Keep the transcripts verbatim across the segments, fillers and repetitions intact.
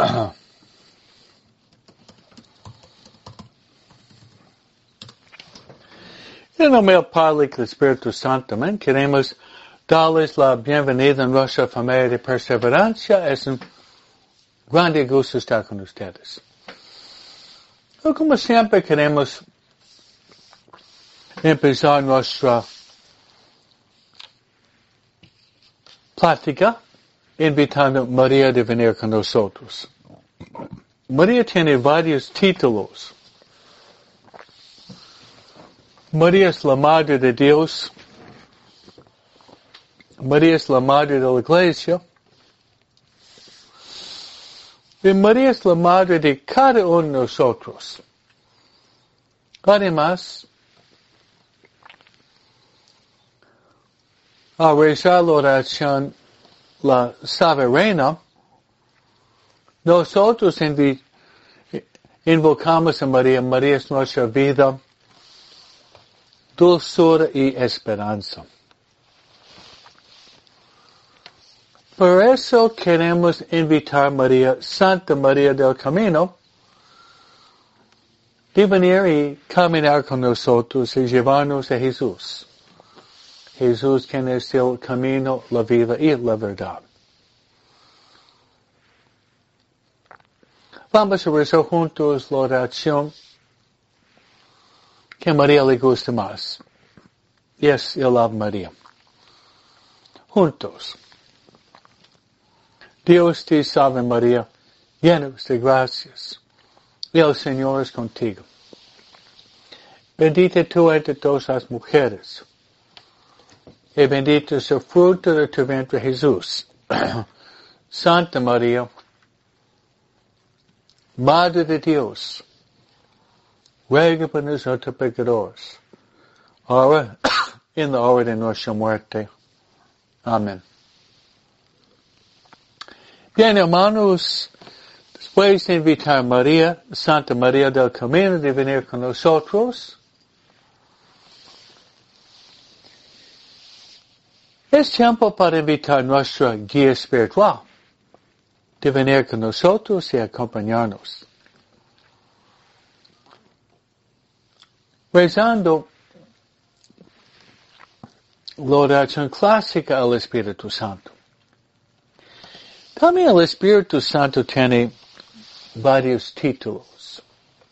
En nombre del Padre y del Espíritu Santo, amén. Queremos darles la bienvenida en nuestra familia de perseverancia. Es un grande gusto estar con ustedes. Y como siempre queremos empezar nuestra plática invitando a María de venir con nosotros. María tiene varios títulos. María es la Madre de Dios. María es la Madre de la Iglesia. Y María es la Madre de cada uno de nosotros. Además, al rezar la oración, la soberana, nosotros invi- invocamos a María. María es nuestra vida, dulzura y esperanza. Por eso queremos invitar a María, Santa María del Camino, de venir y caminar con nosotros y llevarnos a Jesús. Jesús quien es el camino, la vida y la verdad. Vamos a rezar juntos la oración que a María le gusta más. Y es el Ave María. Juntos. Dios te salve María, llena de gracias. Y el Señor es contigo. Bendita tú entre todas las mujeres. Y bendito es el fruto de tu vientre Jesús. Santa María, Madre de Dios, ruega por nosotros pecadores, ahora y en la hora de nuestra muerte. Amén. Bien, hermanos, después de invitar a María, Santa María del Camino, de venir con nosotros, es tiempo para invitar a nuestra guía espiritual de venir con nosotros y acompañarnos. Rezando la oración clásica al Espíritu Santo. También el Espíritu Santo tiene varios títulos.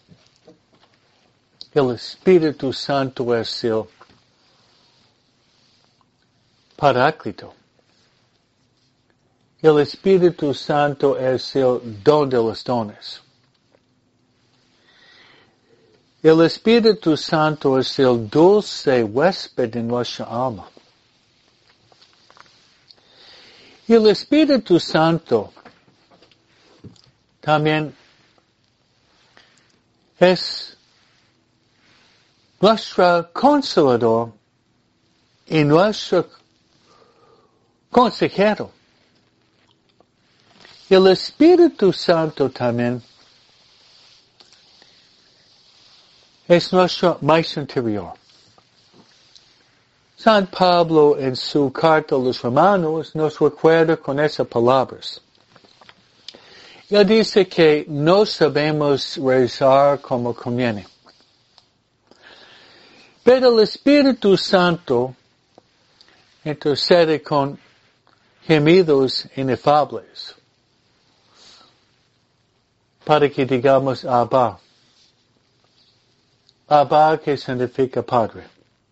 El Espíritu Santo es el Paráclito. El Espíritu Santo es el don de los dones. El Espíritu Santo es el dulce huésped de nuestra alma. Y el Espíritu Santo también es nuestro consolador y nuestro consejero. El Espíritu Santo también es nuestro maestro interior. San Pablo en su carta a los Romanos nos recuerda con esas palabras. Él dice que no sabemos rezar como conviene. Pero el Espíritu Santo intercede con gemidos inefables para que digamos Abba. Abba que significa Padre.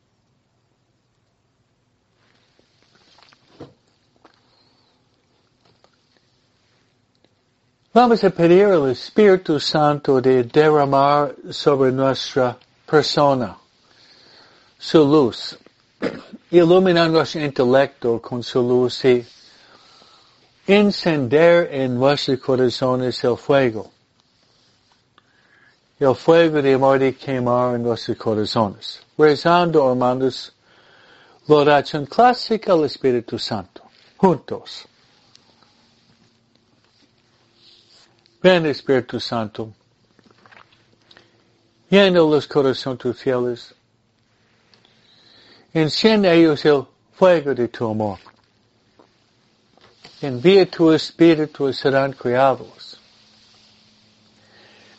Vamos a pedir al Espíritu Santo de derramar sobre nuestra persona su luz, iluminar nuestro intelecto con su luz y encender en nuestros corazones el fuego. El fuego de amor de quemar en nuestros corazones. Rezando, hermanos, la oración clásica al Espíritu Santo. Juntos. Ven Espíritu Santo. Llena los corazones tus fieles. Enciende a ellos el fuego de tu amor. Envía tu Espíritu y serán criados.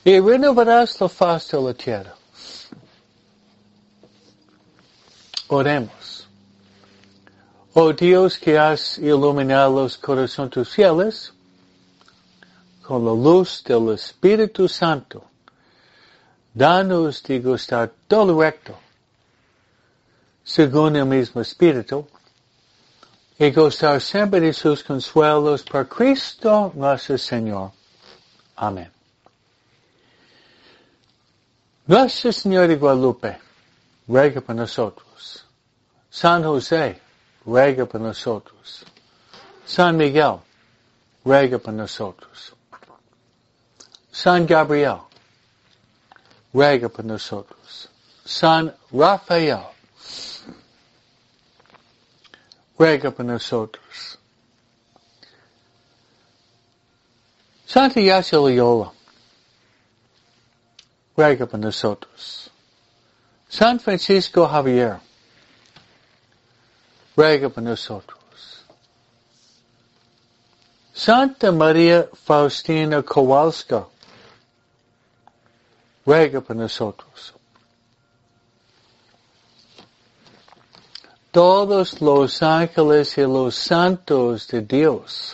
y renovarás la faz de la tierra. Oremos. Oh Dios, que has iluminado los corazones tus fieles con la luz del Espíritu Santo, danos de gustar todo lo recto, según el mismo Espíritu, y gozar siempre de sus consuelos por Cristo nuestro Señor. Amén. Nuestra Señora de Guadalupe, ruega por nosotros. San José, ruega por nosotros. San Miguel, ruega por nosotros. San Gabriel, ruega por nosotros. San Rafael, ruega por nosotros. Santa Ignacia Loyola, ruega por nosotros. San Francisco Javier, ruega por nosotros. Santa María Faustina Kowalska, ruega por nosotros. Todos los ángeles y los santos de Dios,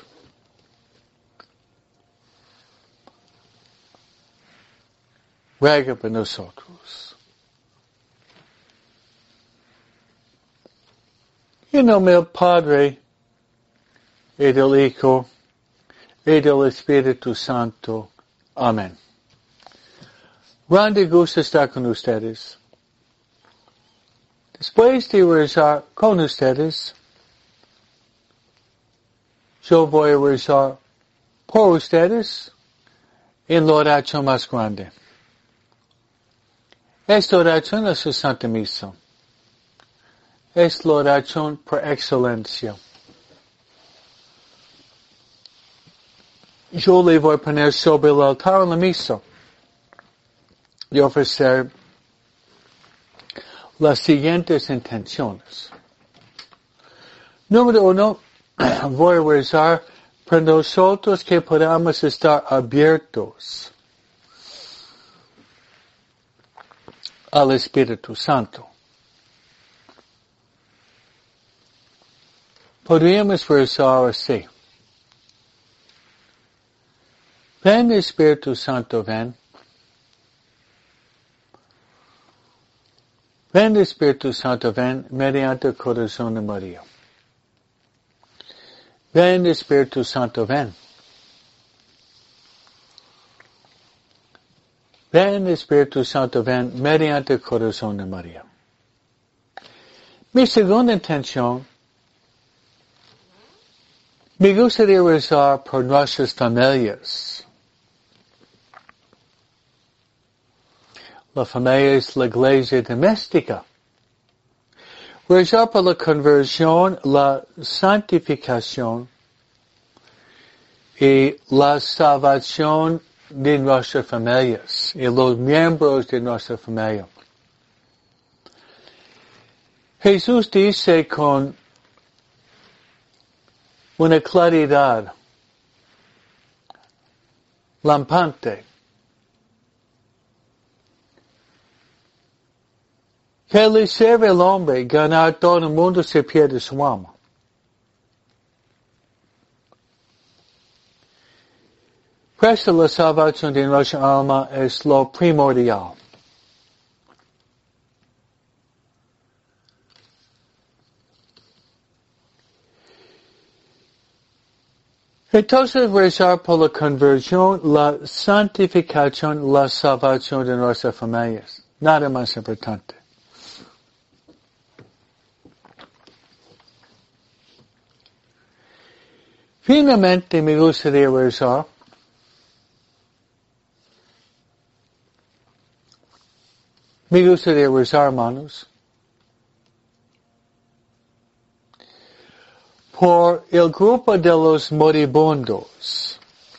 ruega por nosotros. En nombre del Padre, y del Hijo, y del Espíritu Santo. Amén. Grande gusto estar con ustedes. Después de rezar con ustedes, yo voy a rezar por ustedes en la oración más grande. Esta oración es la Santa Misa. Es la oración por excelencia. Yo le voy a poner sobre el altar en la misa y ofrecer las siguientes intenciones. Número uno, voy a rezar por nosotros que podamos estar abiertos al Espíritu Santo. Podríamos rezar así. Ven Espíritu Santo, ven. Ven Espíritu Santo, ven mediante el corazón de María. Ven Espíritu Santo, ven. Ven Espíritu Santo, ven mediante el corazón de María. Mi segunda intención, me gustaría rezar por nuestras familias. La familia es la iglesia doméstica. Rezar por la conversión, la santificación y la salvación de nuestras familias y los miembros de nuestra familia. Jesús dice con una claridad lampante que le sirve al hombre ganar todo el mundo si pierde su alma. Presta la salvación de nuestra alma es lo primordial. Entonces rezar por la conversión, la santificación, la salvación de nuestras familias. Nada más importante. Finalmente me gustaría rezar me gustaría rezar, hermanos, por el grupo de los moribundos,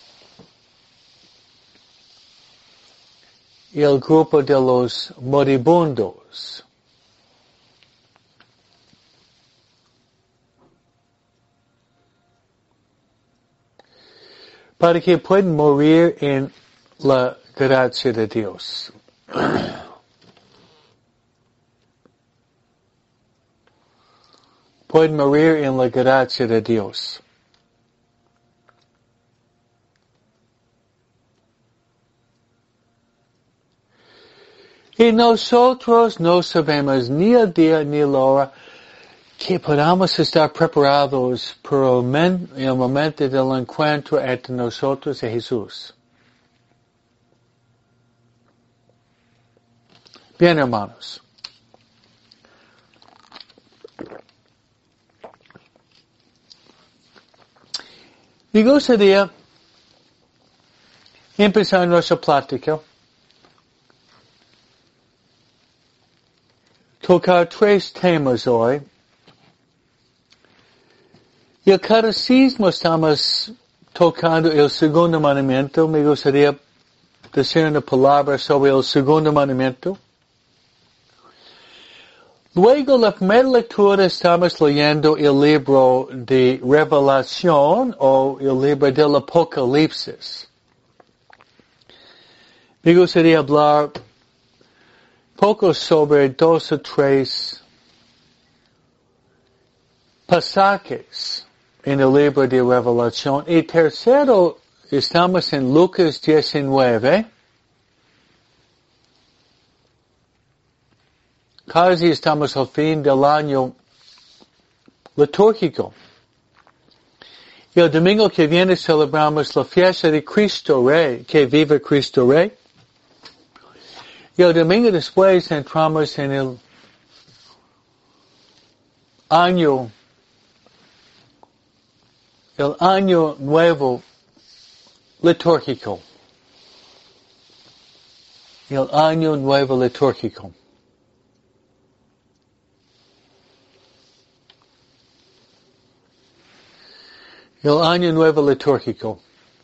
el grupo de los moribundos, para que puedan morir en la gracia de Dios. Pueden morir en la gracia de Dios. Y nosotros no sabemos ni el día ni la hora que podamos estar preparados por el, men, el momento del encuentro entre nosotros y Jesús. Bien, hermanos. Me gustaría empezar nuestra plática tocar tres temas hoy. Y el catecismo estamos tocando el segundo mandamiento. Me gustaría decir una palabra sobre el segundo mandamiento. Luego, la primera lectura estamos leyendo el libro de Revelación o el libro del Apocalipsis. Me gustaría hablar poco sobre dos o tres pasajes en el libro de Revelación. Y tercero, estamos en Lucas diecinueve. Casi estamos al fin del año litúrgico. Y el domingo que viene celebramos la fiesta de Cristo Rey, que vive Cristo Rey. Y el domingo después entramos en el año, el año nuevo litúrgico. El año nuevo litúrgico. El año nuevo litúrgico.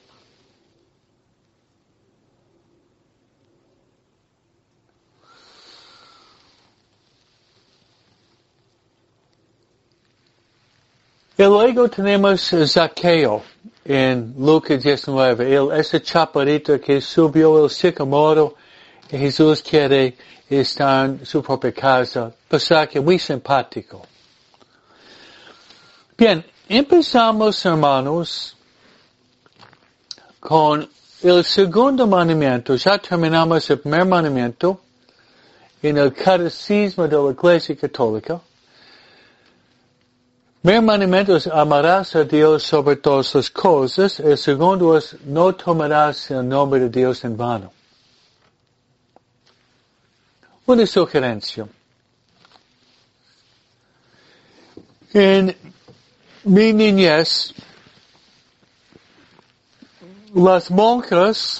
Y luego tenemos Zaqueo en Lucas diecinueve. Él, ese chaparrito que subió el sicómoro y Jesús quiere estar en su propia casa. Pasaje muy simpático. Bien, empezamos, hermanos, con el segundo mandamiento. Ya terminamos el primer mandamiento en el catecismo de la Iglesia Católica. El primer mandamiento es amarás a Dios sobre todas las cosas. El segundo es no tomarás el nombre de Dios en vano. Una sugerencia. En mi niñez, las monjas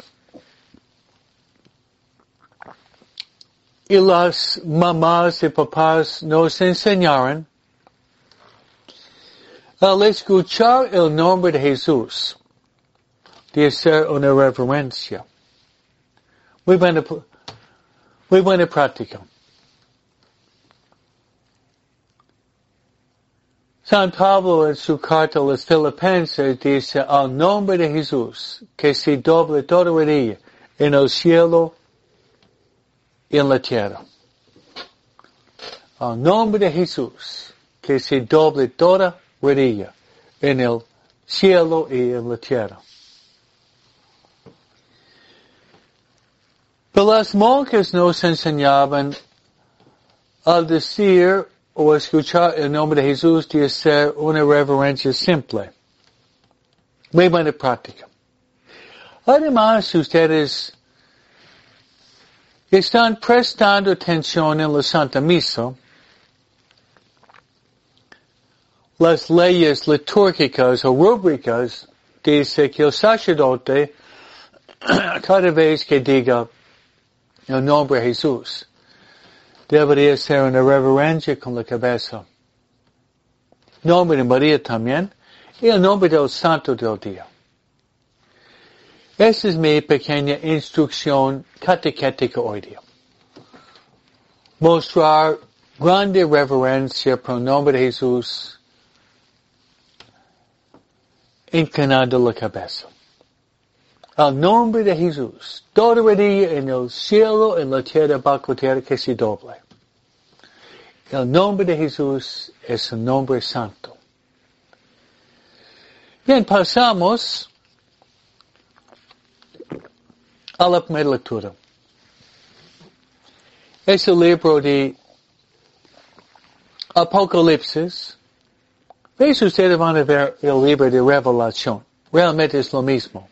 y las mamás y papás nos enseñaron al escuchar el nombre de Jesús, de hacer una reverencia. Muy buena, muy buena práctica. San Pablo en su carta a los Filipenses dice, al nombre de Jesús, que se doble toda rodilla en el cielo y en la tierra. Al nombre de Jesús, que se doble toda rodilla en el cielo y en la tierra. Pero las monjas nos enseñaban al decir o escuchar el nombre de Jesús de hacer una reverencia simple. Muy buena práctica. Además, ustedes están prestando atención en la Santa Misa. Las leyes litúrgicas o rúbricas dice que el sacerdote, cada vez que diga el nombre de Jesús, debería ser una reverencia con la cabeza. Nombre de María también, y el nombre del santo del día. Esa es mi pequeña instrucción catequética hoy día. Mostrar grande reverencia por el nombre de Jesús, inclinando la cabeza. Al nombre de Jesús, toda rodilla en el cielo, en la tierra, bajo tierra, que se doble. El nombre de Jesús es un nombre santo. Bien, pasamos a la primera lectura. Es el libro de Apocalipsis. ¿Veis? Ustedes van a ver el libro de Revelación. Realmente es lo mismo.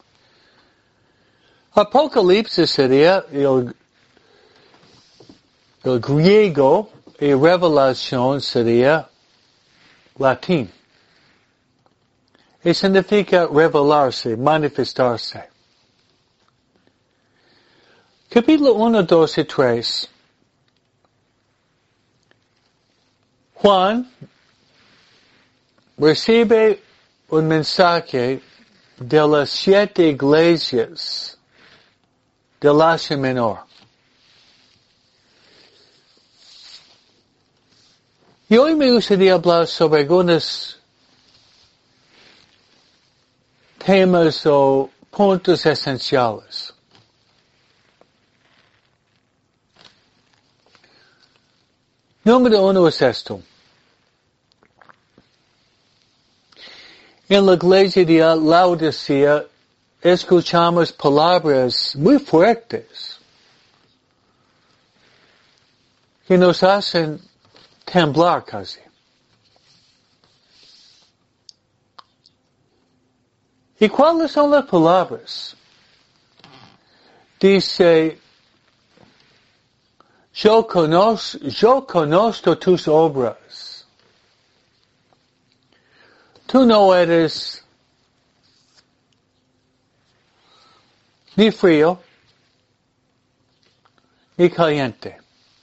Apocalipsis sería el, el griego y Revelación sería latín. Y significa revelarse, manifestarse. Capítulo uno, dos y tres. Juan recibe un mensaje de las siete iglesias del Asia Menor. Y hoy me gustaría hablar sobre algunos temas o puntos esenciales. Número uno es esto. En la iglesia de Laodicea escuchamos palabras muy fuertes que nos hacen temblar casi. ¿Y cuáles son las palabras? Dice, yo conozco, yo conozco tus obras. Tú no eres ni frío, ni caliente.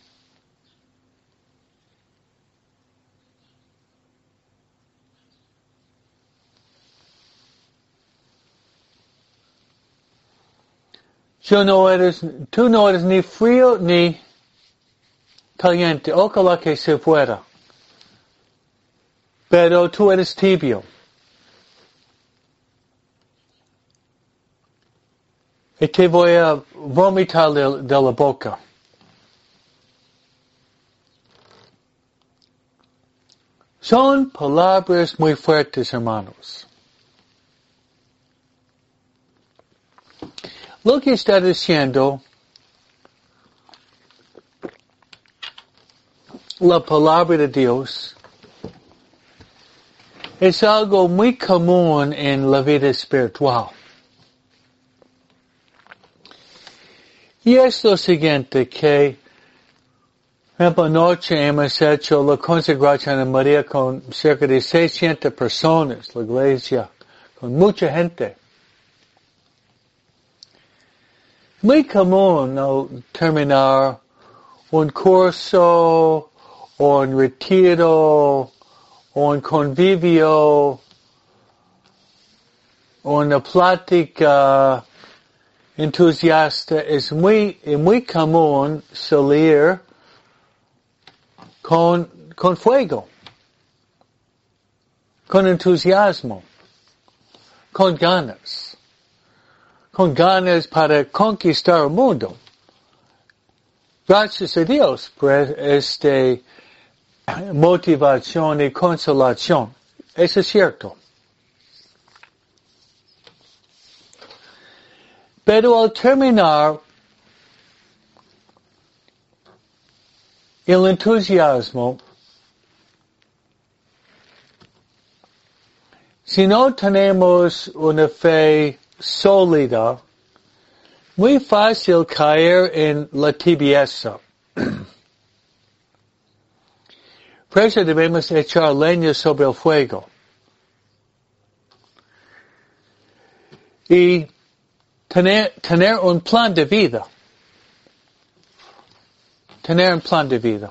Yo no eres, tú no eres ni frío ni caliente. Ojalá que se fuera. Pero tú eres tibio. Y te voy a vomitar de, de la boca. Son palabras muy fuertes, hermanos. Lo que está diciendo la palabra de Dios es algo muy común en la vida espiritual. Y es lo siguiente, que por ejemplo, anoche hemos hecho la consagración a María con cerca de seiscientas personas, la iglesia, con mucha gente. Muy común al terminar un curso, o un retiro, o un convivio, o una plática entusiasta, es muy, muy común salir con, con fuego, con entusiasmo, con ganas, con ganas para conquistar el mundo. Gracias a Dios por esta motivación y consolación. Eso es cierto. Pero al terminar el entusiasmo, si no tenemos una fe sólida, muy fácil caer en la tibieza. Por eso debemos echar leña sobre el fuego. Y tener, tener un plan de vida. Tener un plan de vida.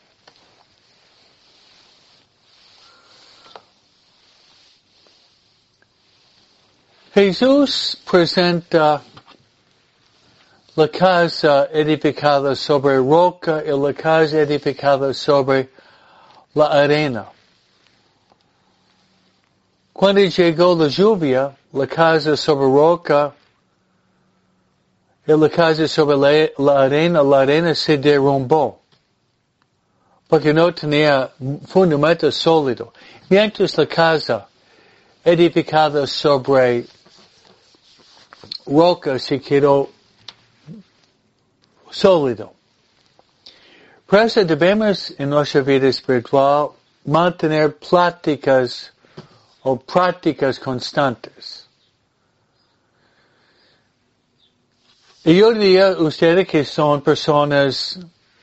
Jesús presenta la casa edificada sobre roca y la casa edificada sobre la arena. Cuando llegó la lluvia, la casa sobre roca en la casa sobre la, la arena, la arena se derrumbó, porque no tenía fundamento sólido. Mientras la casa edificada sobre roca se quedó sólido. Por eso debemos en nuestra vida espiritual mantener pláticas o prácticas constantes. Y yo diría a ustedes que son personas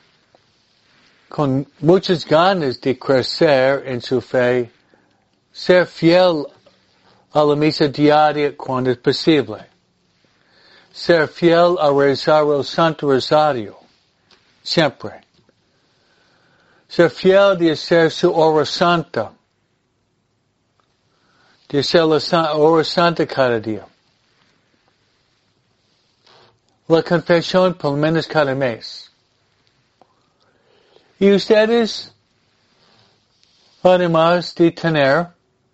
con muchas ganas de crecer en su fe, ser fiel a la misa diaria cuando es posible, ser fiel a rezar el Santo Rosario, siempre, ser fiel de hacer su hora santa, de hacer la hora santa cada día, la confesión por lo menos cada mes. Y ustedes, además de tener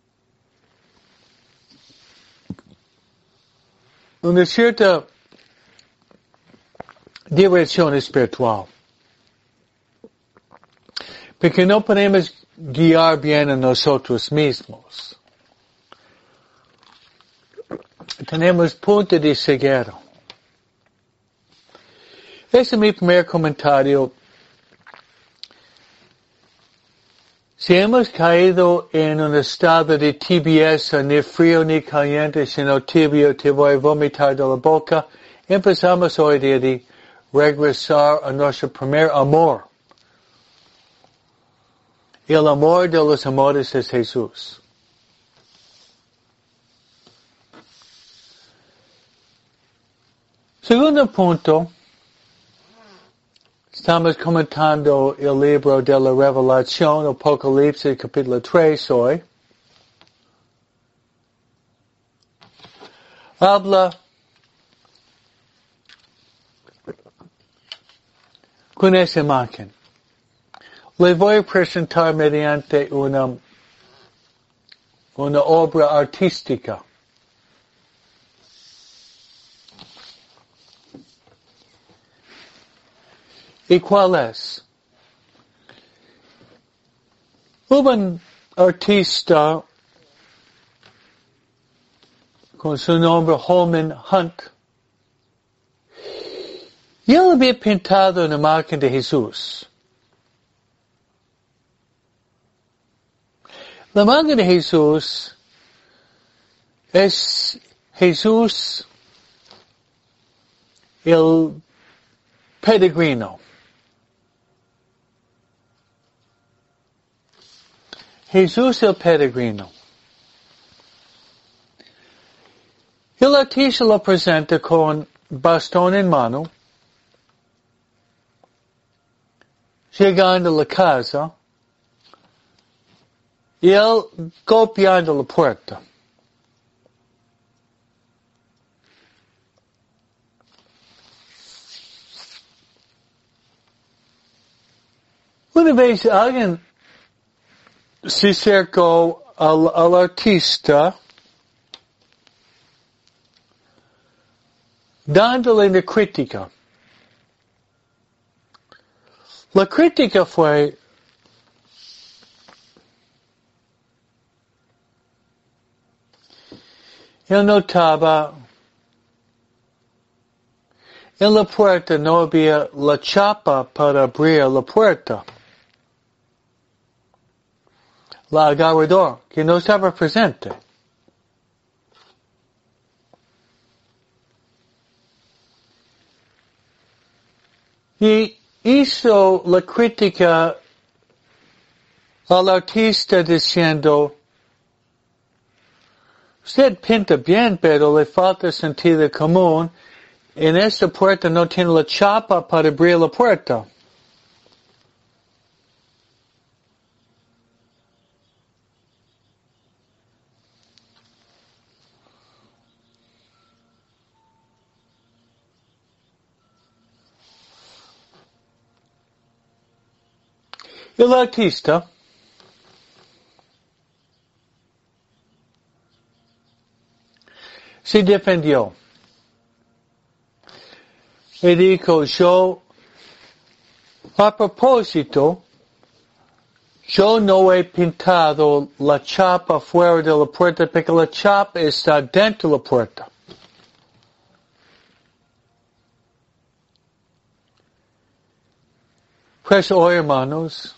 una cierta dirección espiritual, porque no podemos guiar bien a nosotros mismos. Tenemos punto de ceguera. Ese es mi primer comentario. Si hemos caído en un estado de tibieza, ni frío ni caliente, sino tibio, te voy a vomitar de la boca, empezamos hoy día de regresar a nuestro primer amor. Y el amor de los amores es Jesús. Segundo punto, estamos comentando el libro de la Revelación, Apocalipsis, capítulo tres hoy. Habla con esa imagen. Le voy a presentar mediante una, una obra artística. ¿Y cuál es? Hubo un artista con su nombre Holman Hunt. Y él había pintado una imagen de Jesús. La imagen de Jesús es Jesús el peregrino. Jesús el peregrino. El artista lo presenta con bastón en mano, llegando a la casa, y él golpeando la puerta. Una vez alguien se acercó al, al artista, dándole una crítica. La crítica fue, él notaba, en la puerta no había la chapa para abrir la puerta. La agarrador, que no estaba presente. Y hizo la crítica al artista diciendo, usted pinta bien, pero le falta sentido común. En esta puerta no tiene la chapa para abrir la puerta. El artista se defendió. y dijo, yo, a propósito, yo no he pintado la chapa fuera de la puerta porque la chapa está dentro de la puerta. Pues hoy, hermanos,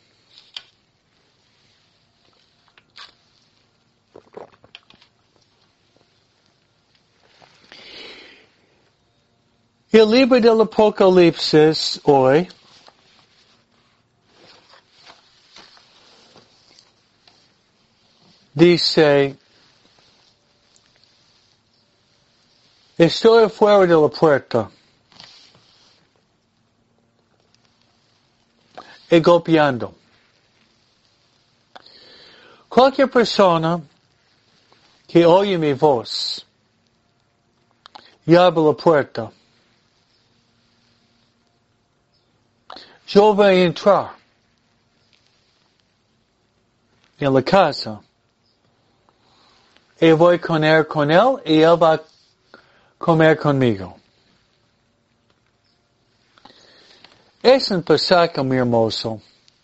el libro del Apocalipsis hoy dice, estoy fuera de la puerta y golpeando. Cualquier persona que oye mi voz y abre la puerta, yo voy a entrar en la casa y voy a comer con él y él va a comer conmigo. Es un pasaje muy hermoso.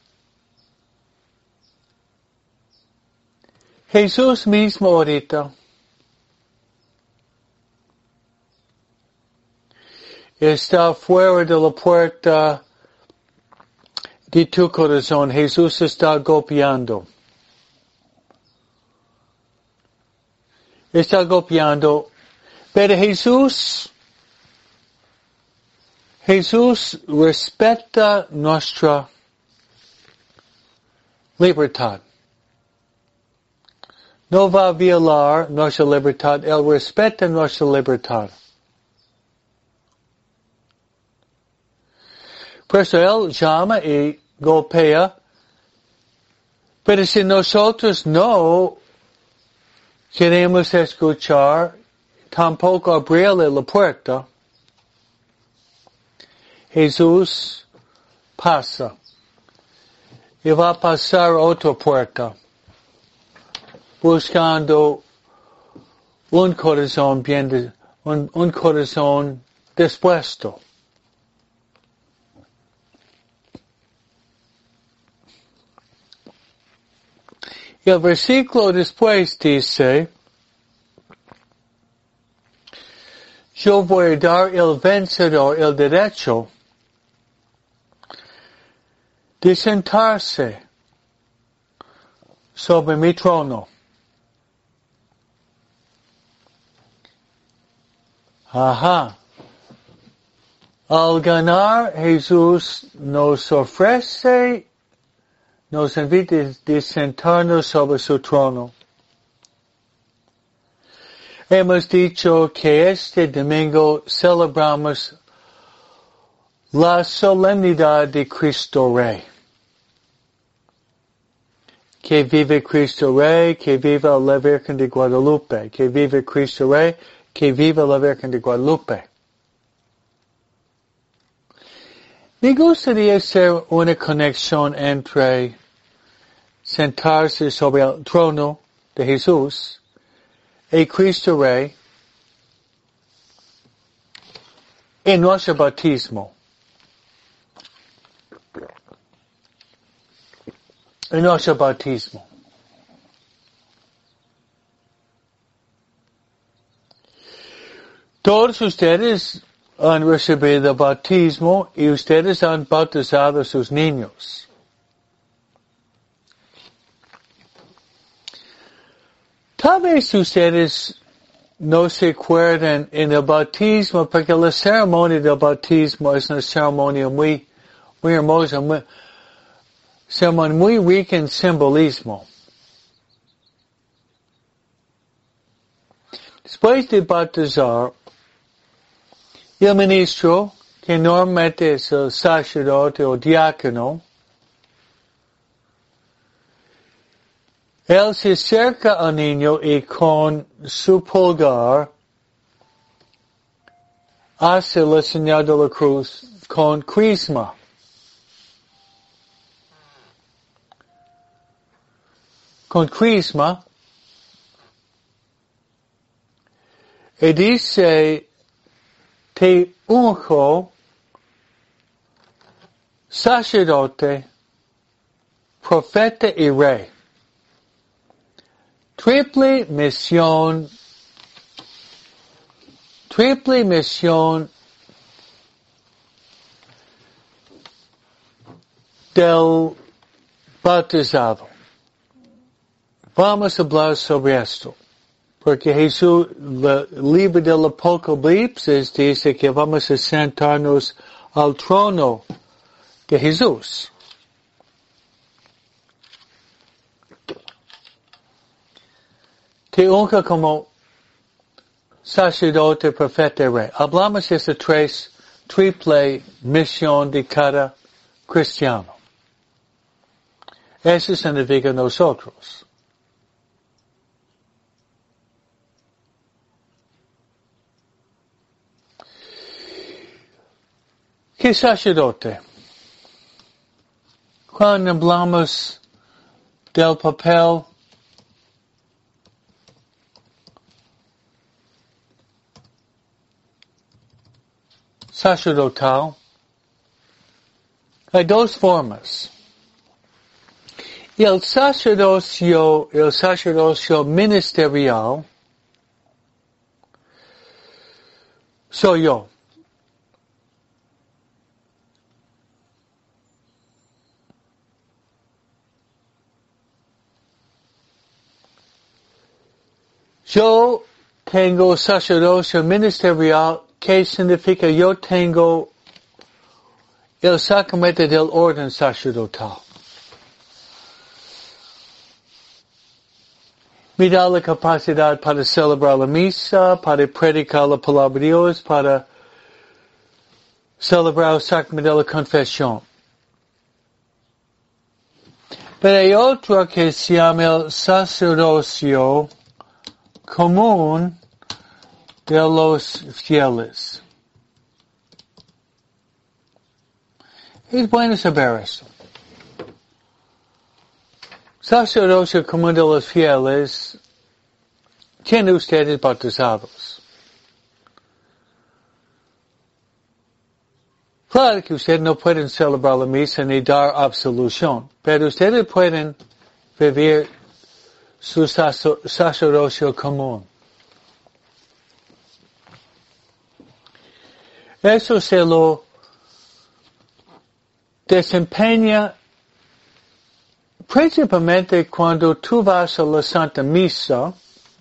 Jesús mismo ahorita está fuera de la puerta de tu corazón. Jesús está golpeando. Está golpeando. Pero Jesús, Jesús respeta nuestra libertad. No va a violar nuestra libertad. Él respeta nuestra libertad. Por eso Él llama y golpea. Pero si nosotros no queremos escuchar, tampoco abrirle la puerta, Jesús pasa y va a pasar otra puerta, buscando un corazón bien, un, un corazón dispuesto. Y el versículo después dice, yo voy a dar el vencedor el derecho de sentarse sobre mi trono. Ajá. Al ganar, Jesús nos ofrece, nos invita a sentarnos sobre su trono. Hemos dicho que este domingo celebramos la solemnidad de Cristo Rey. Que vive Cristo Rey, que viva la Virgen de Guadalupe, que vive Cristo Rey, que viva la Virgen de Guadalupe. Me gustaría hacer una conexión entre sentarse sobre el trono de Jesús y Cristo Rey en nuestro bautismo. En nuestro bautismo. Todos ustedes han recibido el bautismo y ustedes han bautizado a sus niños. Tal vez ustedes no se acuerdan en el bautismo, porque la ceremonia del bautismo es una ceremonia muy, muy hermosa, muy, ceremonia muy rica en simbolismo. Después de bautizar, el ministro, que normalmente es el sacerdote o diácono, él se acerca al niño y con su pulgar hace la señal de la cruz con crisma. Con crisma. Y dice, te unjo sacerdote, profeta y rey. Triple misión, triple misión del bautizado. Vamos a hablar sobre esto. Porque Jesús, el libro del Apocalipsis dice que vamos a sentarnos al trono de Jesús. Te unja como sacerdote, profeta y rey. Hablamos de esa tres, triple misión de cada cristiano. Eso significa nosotros. ¿Qué sacerdote? Cuando hablamos del papel sacerdotal, hay dos formas. El sacerdocio, el sacerdocio ministerial, soy yo. Yo tengo sacerdocio ministerial, que significa yo tengo el sacramento del orden sacerdotal. Me da la capacidad para celebrar la misa, para predicar la palabra de Dios, para celebrar el sacramento de la confesión. Pero hay otro que se llama el sacerdocio común de los fieles. Es bueno saber eso. Sacerdocio común de los fieles tiene ustedes bautizados. Claro que ustedes no pueden celebrar la misa ni dar absolución, pero ustedes pueden vivir su sacerdocio común. Eso se lo desempeña principalmente cuando tú vas a la Santa Misa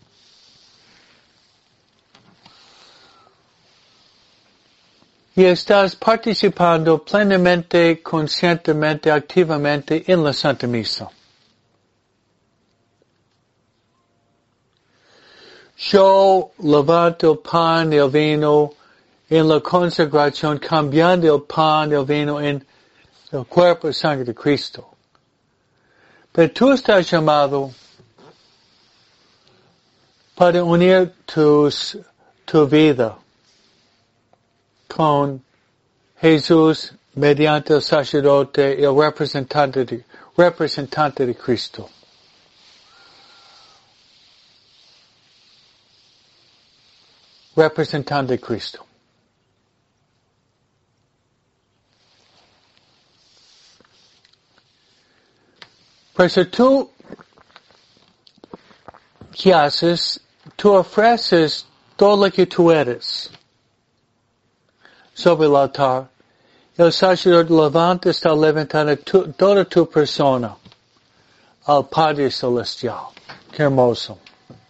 y estás participando plenamente, conscientemente, activamente en la Santa Misa. Yo levanto el pan y el vino en la consagración, cambiando el pan y el vino en el cuerpo y sangre de Cristo. Pero tú estás llamado para unir tus, tu vida con Jesús mediante el sacerdote y el representante de, representante de Cristo. Representante de Cristo. Pues tú, ¿qué haces? Tú ofreces todo lo que tú eres sobre el altar. El sacerdote levanta, está levantando tu, toda tu persona al Padre Celestial. Qué hermoso.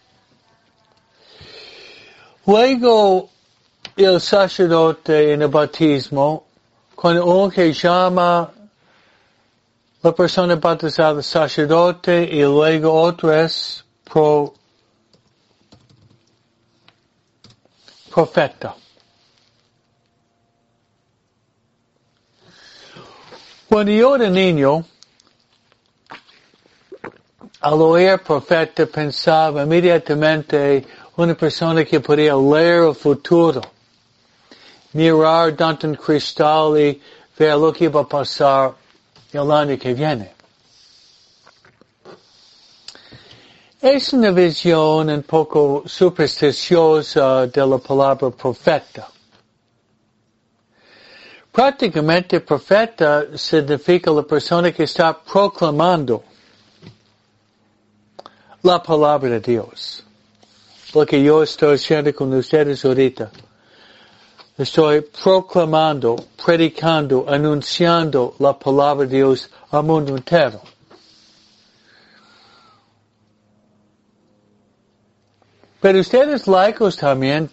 Luego, el sacerdote en el bautismo, cuando uno que llama la persona bautizada sacerdote y luego otro es pro, profeta. Cuando yo era niño, al oír profeta pensaba inmediatamente una persona que podía leer el futuro, mirar dentro un cristal y ver lo que va a pasar el año que viene. Es una visión un poco supersticiosa de la palabra profeta. Prácticamente profeta significa la persona que está proclamando la palabra de Dios. Lo que yo estoy haciendo con ustedes ahorita. Estoy proclamando, predicando, anunciando la palabra de Dios al mundo entero. Pero ustedes laicos también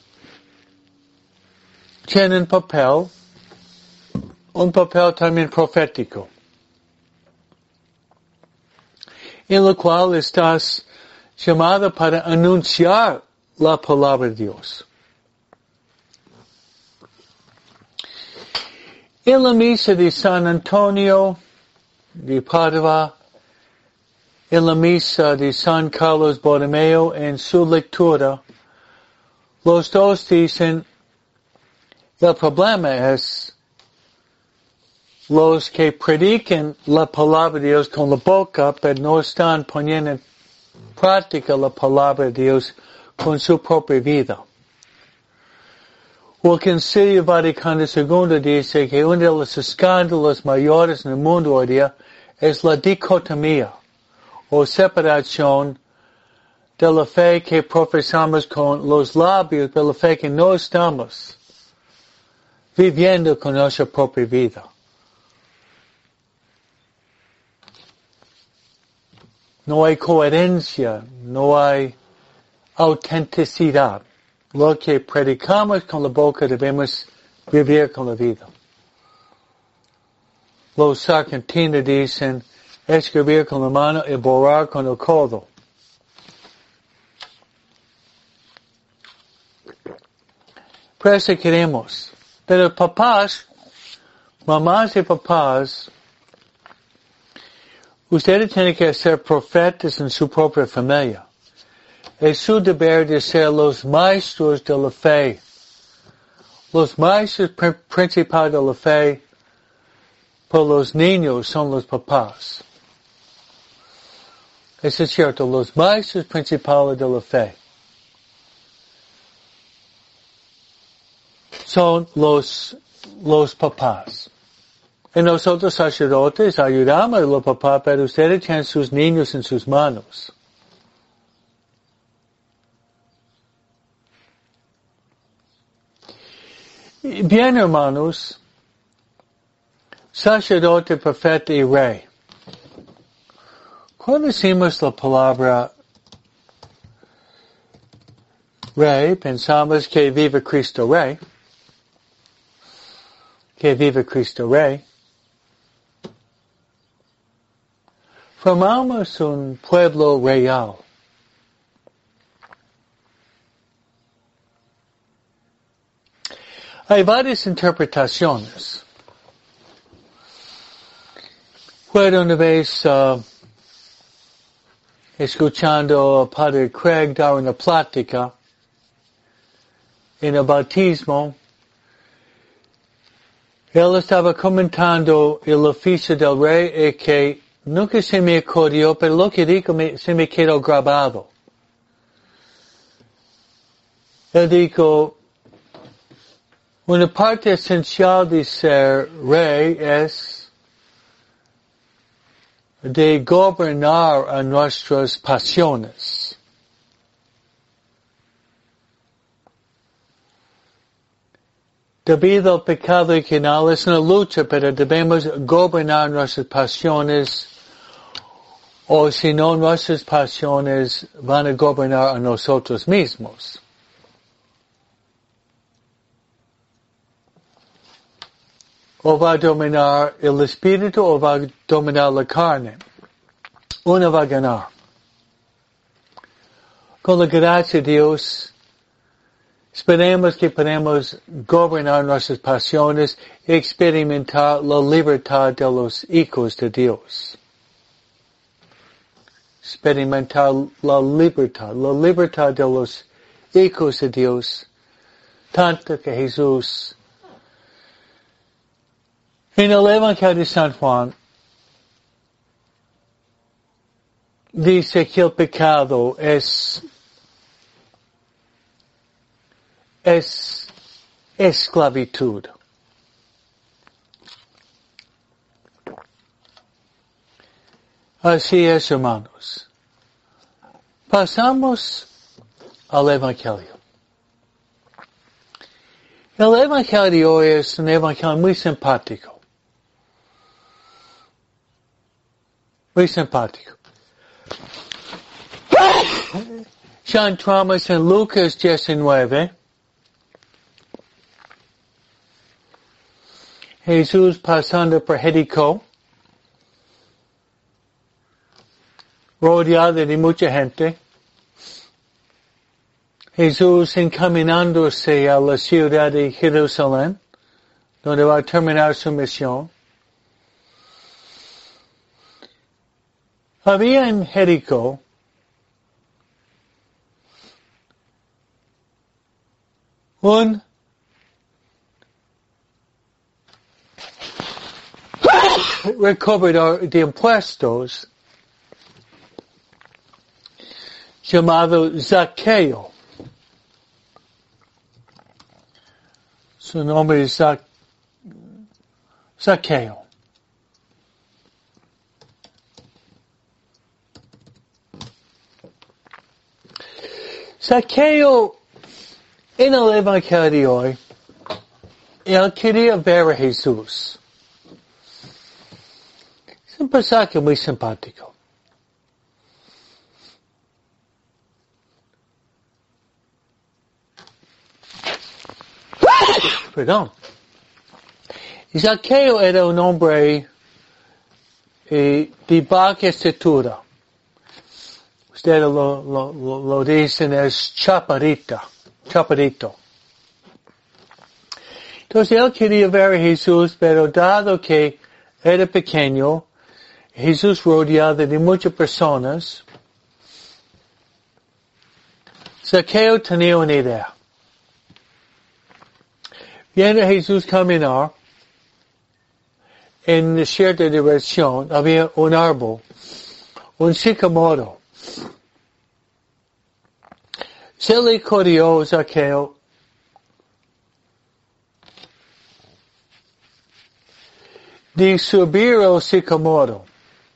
tienen papel, un papel también profético, en el cual estás llamado para anunciar la palabra de Dios. En la misa de San Antonio de Padua, en la misa de San Carlos Borromeo, en su lectura, los dos dicen, el problema es los que predican la palabra de Dios con la boca, pero no están poniendo en práctica la palabra de Dios con su propia vida. El Concilio Vaticano segundo dice que uno de los escándalos mayores en el mundo hoy día es la dicotomía o separación de la fe que profesamos con los labios, de la fe que no estamos viviendo con nuestra propia vida. No hay coherencia, no hay autenticidad. Lo que predicamos con la boca debemos vivir con la vida. Los argentinos dicen escribir con la mano y borrar con el codo. Por eso queremos. Pero papás, mamás y papás, ustedes tienen que ser profetas en su propia familia. Es su deber de ser los maestros de la fe. Los maestros pr- principales de la fe por los niños son los papás. Eso es cierto, los maestros principales de la fe son los, los papás. Y nosotros sacerdotes ayudamos a los papás, pero ustedes tienen sus niños en sus manos. Bien, hermanos, sacerdote, profeta y rey. Cuando decimos la palabra rey, pensamos que vive Cristo Rey, que vive Cristo Rey. Formamos un pueblo real. Hay varias interpretaciones. Fue una vez uh, escuchando a Padre Craig dar una plática en el bautismo. Él estaba comentando el oficio del rey y que nunca se me ocurrió, pero lo que dijo me, se me quedó grabado. Él dijo, una parte esencial de ser rey es de gobernar a nuestras pasiones. Debido al pecado original es una lucha, pero debemos gobernar nuestras pasiones, o si no, nuestras pasiones van a gobernar a nosotros mismos. O va a dominar el espíritu o va a dominar la carne. Uno va a ganar. Con la gracia de Dios, esperemos que podamos gobernar nuestras pasiones y experimentar la libertad de los hijos de Dios. Experimentar la libertad, la libertad de los hijos de Dios, tanto que Jesús en el Evangelio de San Juan dice que el pecado es, es esclavitud. Así es, hermanos. Pasamos al Evangelio. El Evangelio de hoy es un Evangelio muy simpático. Muy simpático. Ya entramos en Lucas diecinueve. Jesús pasando por Jericó, rodeado de mucha gente. Jesús encaminándose a la ciudad de Jerusalén, donde va a terminar su misión. Había en Jericó un recobrador de impuestos llamado Zaqueo. Su nombre es Zaqueo. Zaqueo, en el Evangelio de hoy, él quería ver a Jesús. Es un pasaje muy simpático. Perdón. Zaqueo era un hombre eh, de baja estatura. Ustedes lo, lo, lo, lo dicen es chaparrita, chaparrito. Entonces él quería ver a Jesús, pero dado que era pequeño, Jesús rodeado de muchas personas, Zaqueo tenía una idea. Viendo a Jesús caminar, en cierta dirección había un árbol, un sicamoro. Se le corrió a Zaqueo de subir al sicamoro.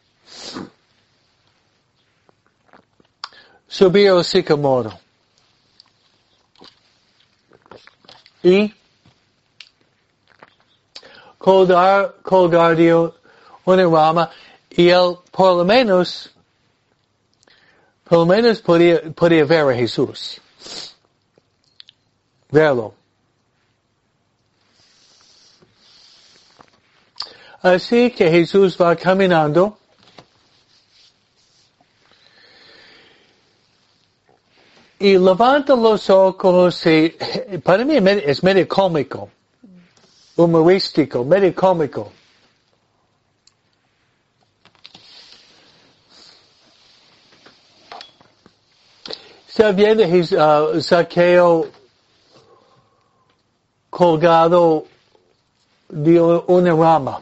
Subir al sicamoro. Y colgar, colgar de una rama, y él por lo menos, por lo menos podía, podía ver a Jesús. Verlo. Así que Jesús va caminando, y levanta los ojos, y para mí es medio cómico. Humorístico, medio cómico. Está viendo uh, Zaqueo colgado de una rama.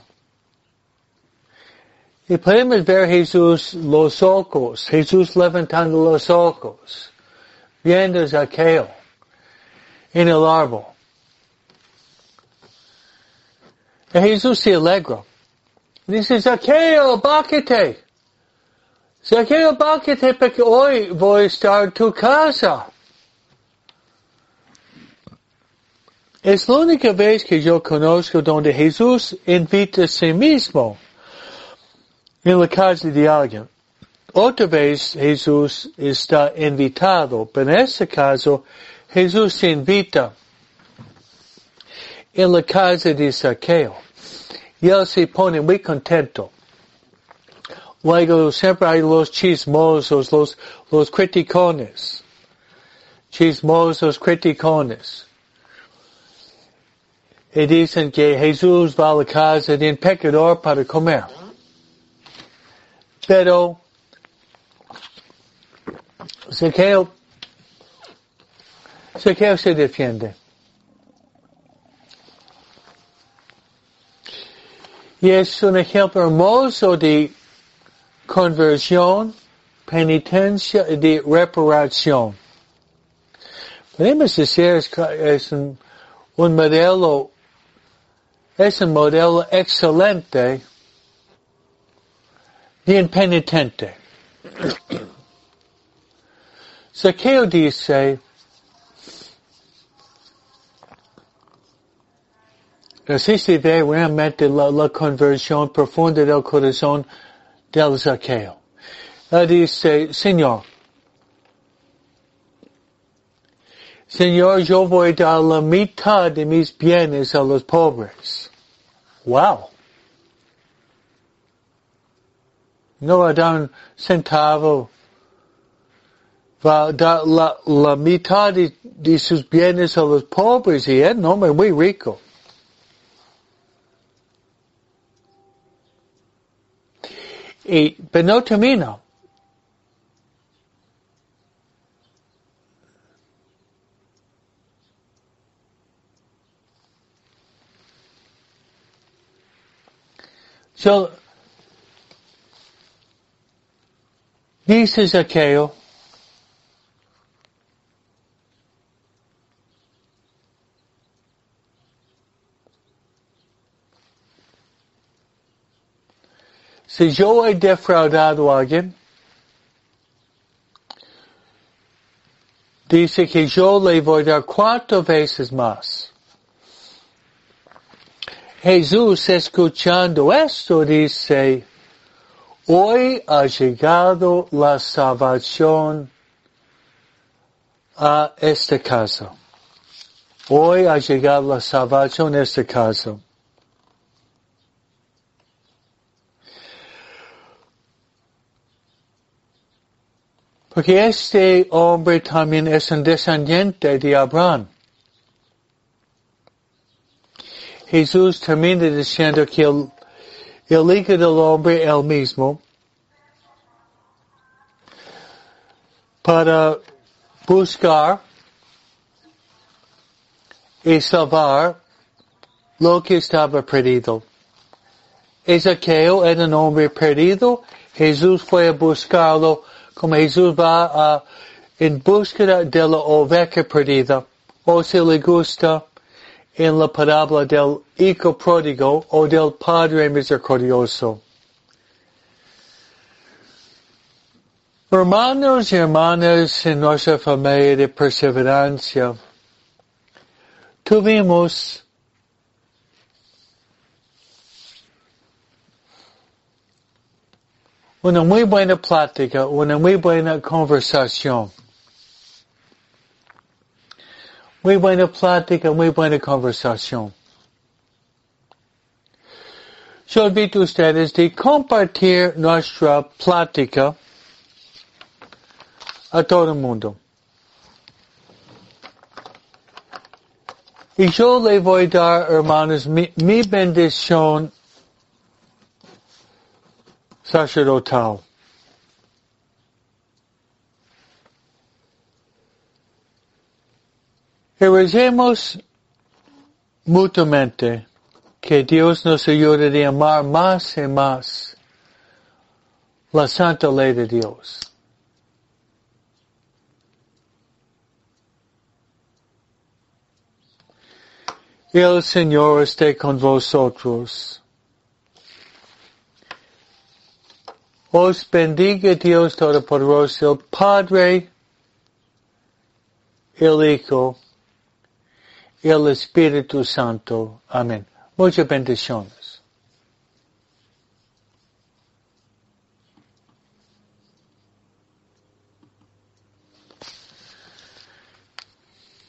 Y podemos ver Jesús los ojos, Jesús levantando los ojos, viendo a Zaqueo en el árbol. Y Jesús se alegra. Dice, Zaqueo, bájate. Zaqueo, bájate porque hoy voy a estar en tu casa. Es la única vez que yo conozco donde Jesús invita a sí mismo en la casa de alguien. Otra vez Jesús está invitado, pero en este caso Jesús se invita en la casa de Zaqueo. Y él se pone muy contento. Luego siempre hay los chismosos, los, los criticones. Chismosos, criticones. Y dicen que Jesús va a la casa de un pecador para comer. Pero Zaqueo, Zaqueo se defiende. Y es un ejemplo hermoso de conversión, penitencia y de reparación. Podemos decir es, es un, un modelo, es un modelo excelente bien penitente. Zaqueo dice, así se ve realmente la, la conversión profunda del corazón del Zaqueo. Él dice, Señor, Señor, yo voy a dar la mitad de mis bienes a los pobres. Wow. No va a dar un centavo. Va a dar la, la mitad de, de sus bienes a los pobres y es un hombre muy rico. Y, pero no termina. So, dice Zaqueo, si yo he defraudado a alguien, dice que yo le voy a dar cuatro veces más. Jesús, escuchando esto, dice, hoy ha llegado la salvación a esta casa. Hoy ha llegado la salvación a esta casa. Porque este hombre también es un descendiente de Abraham. Jesús termina diciendo que el, el Hijo del Hombre, él mismo, para buscar y salvar lo que estaba perdido. Zaqueo era un hombre perdido. Jesús fue a buscarlo, como Jesús va a, en búsqueda de la oveja perdida. O si le gusta, en la parábola del hijo pródigo o del Padre misericordioso. Hermanos y hermanas en nuestra familia de perseverancia, tuvimos una muy buena plática, una muy buena conversación. Muy buena plática, muy buena conversación. Yo invito a ustedes de compartir nuestra plática a todo el mundo. Y yo le voy a dar, hermanos, mi, mi bendición sacerdotal. Y recemos mutuamente que Dios nos ayude a amar más y más la santa ley de Dios. El Señor esté con vosotros. Os bendiga Dios Todopoderoso, el Padre, el Hijo, y el Espíritu Santo. Amén. Muchas bendiciones.